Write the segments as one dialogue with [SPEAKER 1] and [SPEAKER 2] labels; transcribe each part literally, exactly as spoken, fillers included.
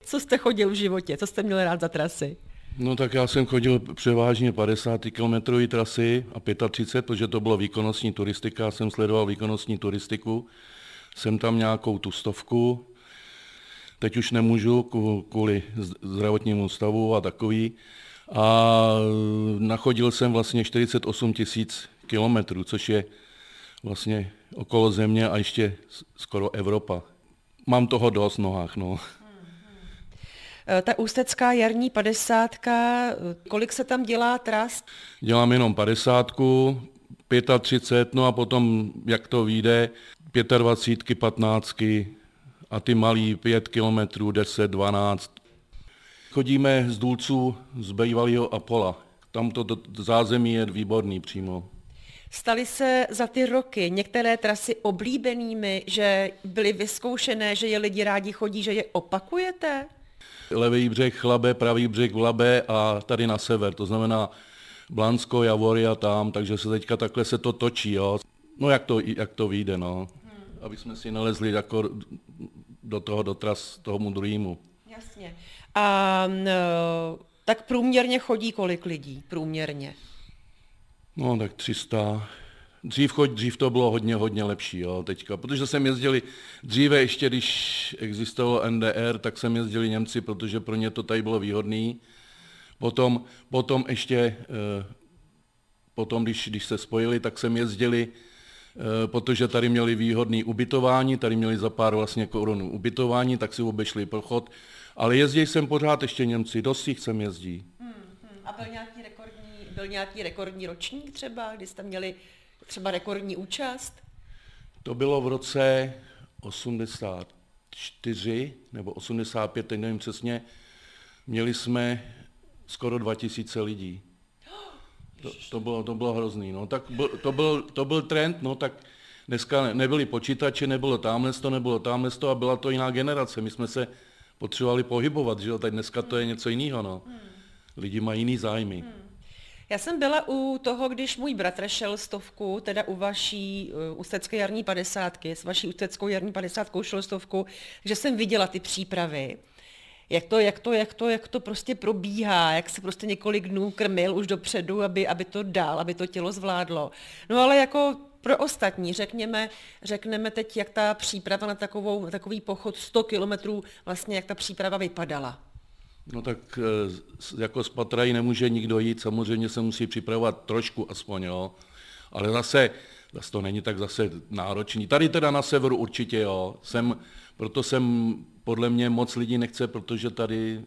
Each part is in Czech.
[SPEAKER 1] Co jste chodil v životě? Co jste měl rád za trasy?
[SPEAKER 2] No tak já jsem chodil převážně padesát kilometrové trasy a třicet pět, protože to bylo výkonnostní turistika, já jsem sledoval výkonnostní turistiku, jsem tam nějakou tu stovku, teď už nemůžu kvůli zdravotnímu stavu a takový. A nachodil jsem vlastně čtyřicet osm tisíc kilometrů, což je vlastně okolo země a ještě skoro Evropa. Mám toho dost v nohách, no.
[SPEAKER 1] Ta ústecká jarní padesátka, kolik se tam dělá tras?
[SPEAKER 2] Dělám jenom padesátku, třicet pět, no a potom, jak to vyjde, dvacet pět, patnáct a ty malý pět kilometrů, deset, dvanáct. Chodíme z Důlců z bývalého Apola. Tam to zázemí je výborný přímo.
[SPEAKER 1] Staly se za ty roky některé trasy oblíbenými, že byly vyzkoušené, že je lidi rádi chodí, že je opakujete?
[SPEAKER 2] Levý břeh Labe, pravý břeh Labe a tady na sever, to znamená Blansko, Javory a tam, takže se teďka takhle se to točí, jo. No jak to, jak to vyjde, no. Hmm. Aby jsme si nalezli jako do toho, do tras tomu druhému.
[SPEAKER 1] Jasně. A no, tak průměrně chodí kolik lidí? Průměrně?
[SPEAKER 2] No tak tři sta. Dřív, choď, dřív to bylo hodně, hodně lepší, jo, teďka, protože jsem jezdili dříve ještě, když existovalo N D R, tak jsem jezdili Němci, protože pro ně to tady bylo výhodný. Potom, potom ještě, potom, když, když se spojili, tak jsem jezdili, protože tady měli výhodný ubytování, tady měli za pár vlastně korun ubytování, tak si obešli prochod, ale jezdí jsem pořád ještě Němci, dost jich sem jezdí.
[SPEAKER 1] Hmm, hmm. A byl nějaký rekordní, byl nějaký rekordní ročník třeba, kdy jste měli třeba rekordní účast?
[SPEAKER 2] To bylo v roce osmdesát čtyři nebo osmdesát pět, teď nevím přesně, měli jsme skoro dva tisíce lidí. To, to, bylo, to bylo hrozný, no, tak byl, to, byl, to byl trend, no, tak dneska nebyly počítače, nebylo tamhle to, nebylo tamhle to a byla to jiná generace, my jsme se potřebovali pohybovat, že jo, tak dneska to je něco jiného, no. Lidi mají jiný zájmy. Hmm.
[SPEAKER 1] Já jsem byla u toho, když můj bratr šel stovku, teda u vaší uh, ústecké jarní padesátky, s vaší ústeckou jarní padesátkou šel stovku, že jsem viděla ty přípravy, jak to, jak to, jak to, jak to prostě probíhá, jak se prostě několik dnů krmil už dopředu, aby, aby to dal, aby to tělo zvládlo. No ale jako pro ostatní, řekněme, řekneme teď, jak ta příprava na, takovou, na takový pochod sto kilometrů, vlastně jak ta příprava vypadala.
[SPEAKER 2] No tak jako z Patrají nemůže nikdo jít, samozřejmě se musí připravovat trošku aspoň, jo. Ale zase, zase to není tak zase náročný. Tady teda na severu určitě, jo. Jsem, proto jsem, podle mě moc lidí nechce, protože tady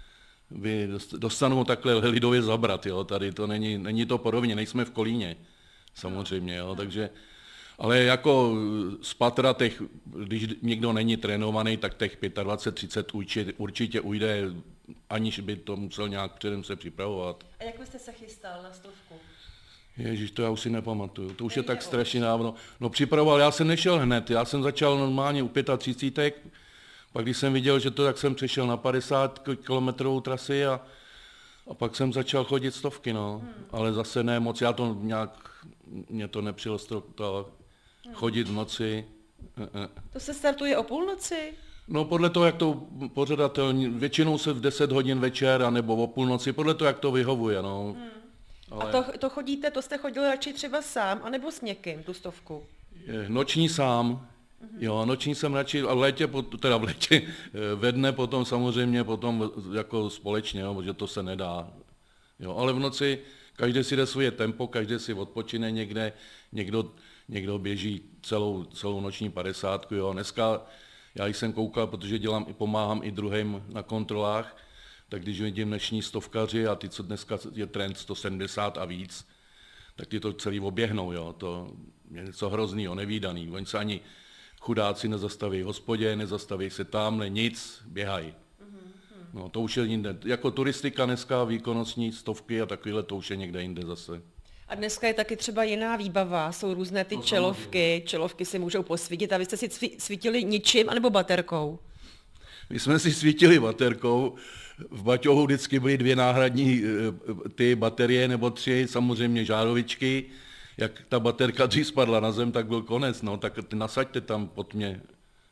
[SPEAKER 2] vy dostanou takhle lidově zabrat, jo. Tady to není, není to podobně, nejsme v Kolíně, samozřejmě, jo. Takže, ale jako z Patra, těch, když někdo není trénovaný, tak těch dvacet pět třicet určitě, určitě ujde, aniž by to musel nějak předem se připravovat.
[SPEAKER 1] A jak byste se chystal na stovku?
[SPEAKER 2] Ježíš, to já už si nepamatuju, to už je tak strašně dávno. No připravoval, já jsem nešel hned, já jsem začal normálně u třicet pět, pak když jsem viděl, že to, tak jsem přešel na padesát kilometrovou trasy a, a pak jsem začal chodit stovky, no. Hmm. Ale zase ne moc, já to nějak, mě to nepřilostilo, to chodit v noci.
[SPEAKER 1] To se startuje o půlnoci?
[SPEAKER 2] No podle toho, jak to pořadatel, většinou se v deset hodin večer, anebo o půlnoci, podle toho, jak to vyhovuje, no. Hmm.
[SPEAKER 1] Ale... A to, to chodíte, to jste chodil radši třeba sám, anebo s někým, tu stovku?
[SPEAKER 2] Noční sám, mm-hmm. jo, noční jsem radši, a v létě, teda v létě, ve dne potom samozřejmě, potom jako společně, jo, protože to se nedá, jo, ale v noci každý si jde svoje tempo, každý si odpočine někde, někdo, někdo běží celou, celou noční padesátku, jo, dneska já jsem koukal, protože dělám, pomáhám i druhým na kontrolách, tak když vidím dnešní stovkaři a ty, co dneska je trend sto sedmdesát a víc, tak ty to celý oběhnou, jo, to je něco hroznýho, nevídaný. Oni se ani chudáci nezastaví v hospodě, nezastaví se tamhle, nic, běhají. No to už je jinde. Jako turistika dneska, výkonnostní stovky a takovýhle, to už je někde jinde zase.
[SPEAKER 1] A dneska je taky třeba jiná výbava, jsou různé ty čelovky, čelovky si můžou posvítit a vy jste si svítili ničím anebo baterkou?
[SPEAKER 2] My jsme si svítili baterkou, v baťohu vždycky byly dvě náhradní ty baterie nebo tři, samozřejmě žárovičky. Jak ta baterka dřív spadla na zem, tak byl konec, no, tak nasaďte tam pod mě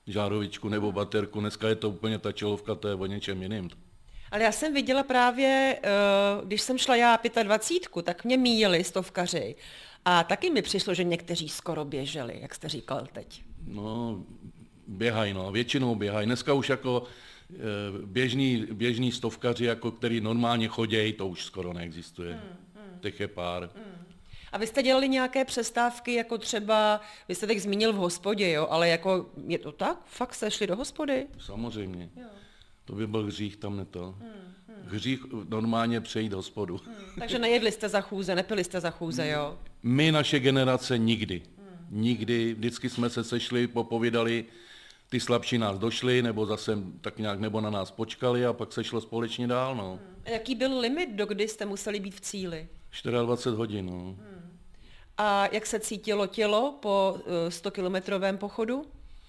[SPEAKER 2] žárovičku nebo baterku. Dneska je to úplně ta čelovka, to je o něčem jiným.
[SPEAKER 1] Ale já jsem viděla právě, když jsem šla já dvacítku pět, tak mě míjeli stovkaři. A taky mi přišlo, že někteří skoro běželi, jak jste říkal teď.
[SPEAKER 2] No, běhají, no, většinou běhají. Dneska už jako běžný, běžný stovkaři, jako který normálně chodějí, to už skoro neexistuje. Hmm, hmm. Těch je pár. Hmm.
[SPEAKER 1] A vy jste dělali nějaké přestávky, jako třeba, vy jste teď zmínil v hospodě, jo, ale jako, je to tak? Fakt jste šli do hospody?
[SPEAKER 2] Samozřejmě. Jo. To by byl hřích tam neto. Hmm, hmm. Hřích normálně přejít hospodu. Hmm.
[SPEAKER 1] Takže nejedli jste za chůze, nepili jste za chůze, jo?
[SPEAKER 2] My, naše generace, nikdy. Hmm. Nikdy. Vždycky jsme se sešli, popovídali, ty slabší nás došli, nebo zase tak nějak, nebo na nás počkali a pak se šlo společně dál, no. Hmm.
[SPEAKER 1] A jaký byl limit, do kdy jste museli být v cíli?
[SPEAKER 2] dvacet čtyři hodin, no.
[SPEAKER 1] Hmm. A jak se cítilo tělo po stokilometrovém pochodu?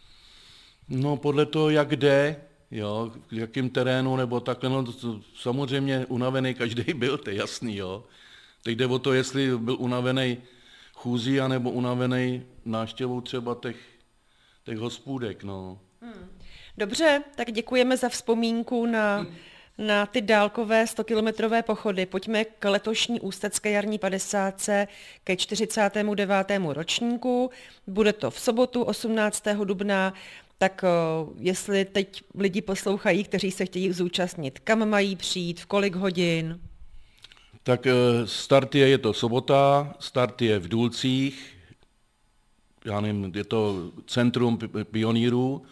[SPEAKER 2] No, podle toho, jak jde, jo, v jakém terénu, nebo takhle, no, samozřejmě unavený každý byl, to je jasný, jo. Teď jde o to, jestli byl unavený chůzí, anebo unavený návštěvou třeba těch, těch hospůdek, no.
[SPEAKER 1] Hmm. Dobře, tak děkujeme za vzpomínku na... Hmm. na ty dálkové stokilometrové pochody. Pojďme k letošní ústecké jarní padesátce ke čtyřicátému devátému ročníku. Bude to v sobotu osmnáctého dubna, tak jestli teď lidi poslouchají, kteří se chtějí zúčastnit, kam mají přijít, v kolik hodin?
[SPEAKER 2] Tak start je, je to sobota, start je v Důlcích, já nevím, je to centrum pionýrů,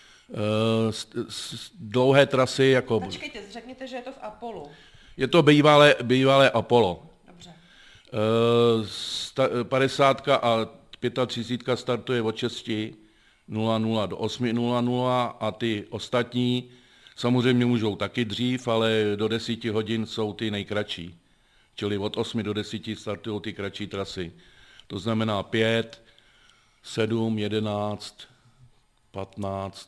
[SPEAKER 2] Uh, dlouhé trasy jako...
[SPEAKER 1] Počkejte, řekněte, že je to v Apolu.
[SPEAKER 2] Je to bývalé, bývalé Apollo.
[SPEAKER 1] Dobře.
[SPEAKER 2] Uh, sta, padesátka a třicítka startuje od šest nula nula do osm nula nula a ty ostatní samozřejmě můžou taky dřív, ale do deseti hodin jsou ty nejkratší. Čili od osmi do deseti startují ty kratší trasy. To znamená pět, sedm, jedenáct, patnáct,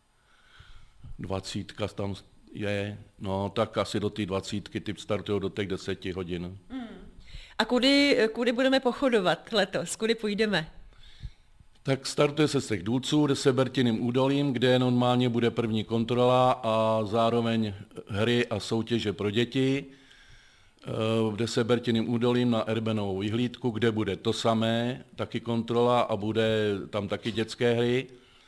[SPEAKER 2] dvacítka tam je, no tak asi do té dvacítky typ startují do těch deseti hodin. Hmm.
[SPEAKER 1] A kudy, kudy budeme pochodovat letos? Kudy půjdeme?
[SPEAKER 2] Tak startuje se z těch Důlců, jde se Bertiným údolím, kde normálně bude první kontrola a zároveň hry a soutěže pro děti. Jde se Bertiným údolím na Erbenovou vyhlídku, kde bude to samé, taky kontrola a bude tam taky dětské hry.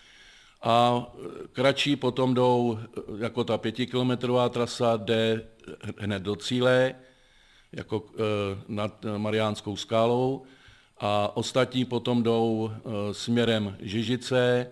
[SPEAKER 2] A kratší potom jdou, jako ta pětikilometrová trasa jde hned do cíle, jako nad Mariánskou skálou, a ostatní potom jdou směrem Žižice,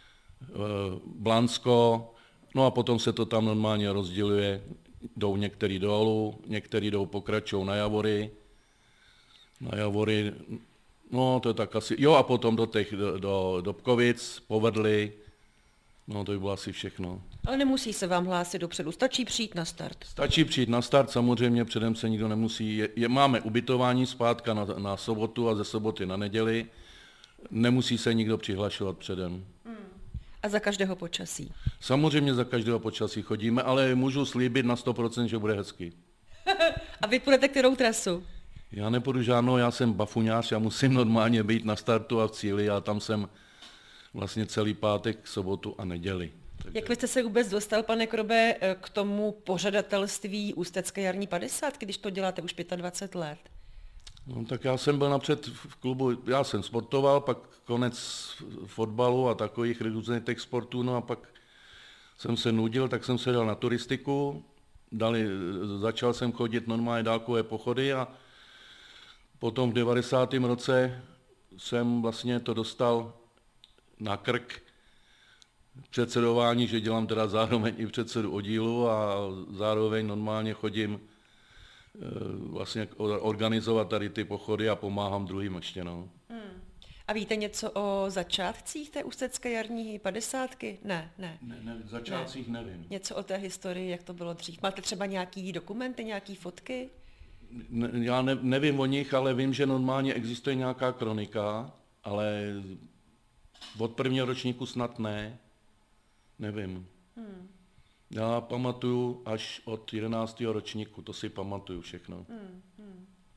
[SPEAKER 2] Blansko, no a potom se to tam normálně rozděluje, jdou některý dolů, některý jdou pokračují na Javory, na Javory, no to je tak asi, jo a potom do těch, do, do Dobkovic, Povedly. No to by bylo asi všechno.
[SPEAKER 1] Ale nemusí se vám hlásit dopředu, stačí přijít na start.
[SPEAKER 2] Stačí přijít na start, samozřejmě předem se nikdo nemusí. Je, je, máme ubytování zpátka na, na sobotu a ze soboty na neděli. Nemusí se nikdo přihlašovat předem.
[SPEAKER 1] Hmm. A za každého počasí?
[SPEAKER 2] Samozřejmě za každého počasí chodíme, ale můžu slíbit na sto procent, že bude hezky.
[SPEAKER 1] A vy půjdete kterou trasu?
[SPEAKER 2] Já nepůjdu žádnou, já jsem bafuňář, já musím normálně být na startu a v cíli a tam jsem vlastně celý pátek, sobotu a neděli.
[SPEAKER 1] Takže... Jak vy jste se vůbec dostal, pane Krobe, k tomu pořadatelství Ústecké jarní padesátky, když to děláte už dvacet pět let?
[SPEAKER 2] No, tak já jsem byl napřed v klubu, já jsem sportoval, pak konec fotbalu a takových různých těch sportů, no a pak jsem se nudil, tak jsem se dal na turistiku, dali, začal jsem chodit normálně dálkové pochody a potom v devadesátém roce jsem vlastně to dostal na krk předsedování, že dělám teda zároveň i předsedu oddílu a zároveň normálně chodím vlastně organizovat tady ty pochody a pomáhám druhým ještě. No.
[SPEAKER 1] Hmm. A víte něco o začátcích té ústecké jarní padesátky? Ne, ne.
[SPEAKER 2] Ne, ne v začátcích ne. nevím.
[SPEAKER 1] Něco o té historii, jak to bylo dřív. Máte třeba nějaký dokumenty, nějaký fotky?
[SPEAKER 2] Ne, já ne, nevím o nich, ale vím, že normálně existuje nějaká kronika, ale od prvního ročníku snad ne. Nevím. Hmm. Já pamatuju až od jedenáctého ročníku, to si pamatuju všechno. Hmm, hmm.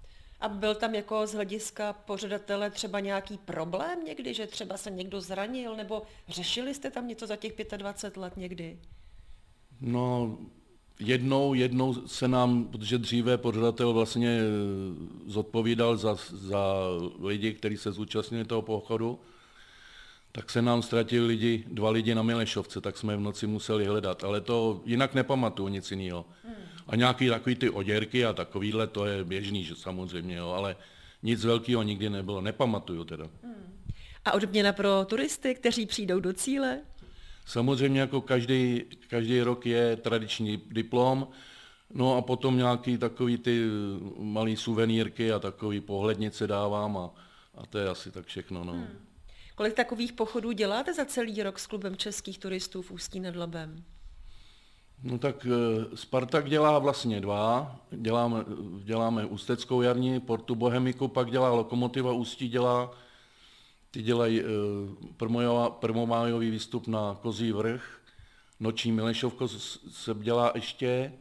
[SPEAKER 1] A byl tam jako z hlediska pořadatele třeba nějaký problém někdy, že třeba se někdo zranil, nebo řešili jste tam něco za těch dvacet pět let někdy?
[SPEAKER 2] No, jednou, jednou se nám, protože dříve pořadatel vlastně zodpovídal za, za lidi, kteří se zúčastnili toho pochodu, tak se nám ztratili lidi, dva lidi na Milešovce, tak jsme v noci museli hledat, ale to jinak nepamatuju nic jiného. Hmm. A nějaký takový ty oděrky a takovýhle, to je běžný, že samozřejmě, jo, ale nic velkého nikdy nebylo, nepamatuju teda. Hmm.
[SPEAKER 1] A odměna pro turisty, kteří přijdou do cíle?
[SPEAKER 2] Samozřejmě jako každý, každý rok je tradiční diplom, no a potom nějaký takový ty malý suvenýrky a takový pohlednice dávám a, a to je asi tak všechno, no. Hmm.
[SPEAKER 1] Kolik takových pochodů děláte za celý rok s klubem českých turistů v Ústí nad Labem?
[SPEAKER 2] No tak Spartak dělá vlastně dva. Děláme, děláme Ústeckou jarní, Portu Bohemiku, pak dělá Lokomotiva Ústí, dělá, ty dělají prvomájový výstup na Kozí vrch, noční Milešovko se dělá ještě.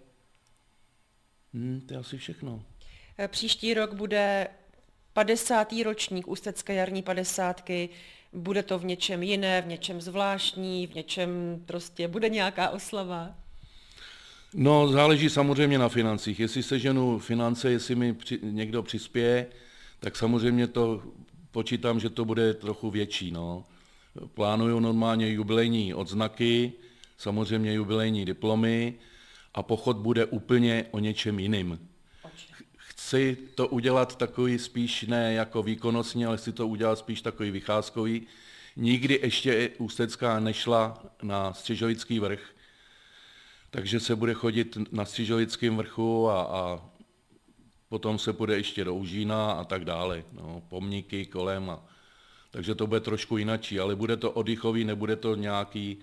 [SPEAKER 2] Hmm, to je asi všechno.
[SPEAKER 1] Příští rok bude padesátý ročník Ústecké jarní padesátky. Bude to v něčem jiné, v něčem zvláštní, v něčem prostě bude nějaká oslava?
[SPEAKER 2] No, záleží samozřejmě na financích. Jestli seženu finance, jestli mi při, někdo přispěje, tak samozřejmě to počítám, že to bude trochu větší. No. Plánuju normálně jubilejní odznaky, samozřejmě jubilejní diplomy a pochod bude úplně o něčem jiným. Chci to udělat takový spíš ne jako výkonnostní, ale chci to udělat spíš takový vycházkový. Nikdy ještě Ústecká nešla na Střižovický vrch, takže se bude chodit na Střižovickém vrchu a, a potom se půjde ještě do Užína a tak dále. No, pomníky kolem. A, takže to bude trošku jinačí, ale bude to oddychový, nebude to nějaký...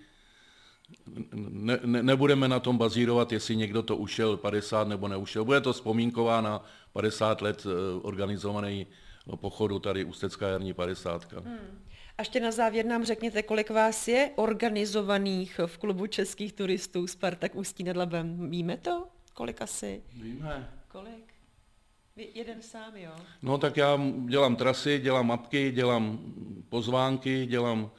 [SPEAKER 2] Ne, ne, nebudeme na tom bazírovat, jestli někdo to ušel padesát nebo neušel. Bude to vzpomínková na padesát let organizovaný pochodu tady Ústecká jarní padesátka. Hmm.
[SPEAKER 1] A ještě na závěr nám řekněte, kolik vás je organizovaných v klubu českých turistů Spartak Ústí nad Labem. Víme to? Kolik asi?
[SPEAKER 2] Víme.
[SPEAKER 1] Kolik? Vy jeden sám, jo?
[SPEAKER 2] No tak já dělám trasy, dělám mapky, dělám pozvánky, dělám...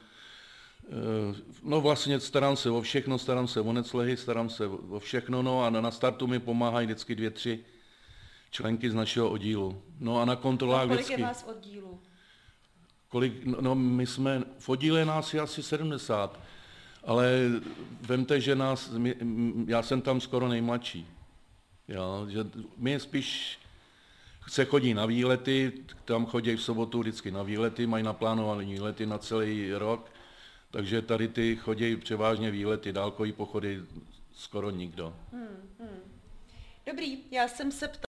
[SPEAKER 2] No vlastně starám se o všechno, starám se o neclehy, starám se o všechno, no a na startu mi pomáhají vždycky dvě, tři členky z našeho oddílu. No a na kontrolách
[SPEAKER 1] vždycky...
[SPEAKER 2] vždycky...
[SPEAKER 1] kolik je vás oddílu?
[SPEAKER 2] Kolik, no my jsme, v oddíle nás je asi sedmdesát, ale vemte, že nás, my, já jsem tam skoro nejmladší. Jo, že my spíš se chodí na výlety, tam chodí v sobotu vždycky na výlety, mají naplánované výlety na celý rok, takže tady ty chodí převážně výlety, dálkový pochody skoro nikdo. Hmm, hmm.
[SPEAKER 1] Dobrý, já jsem se ptala,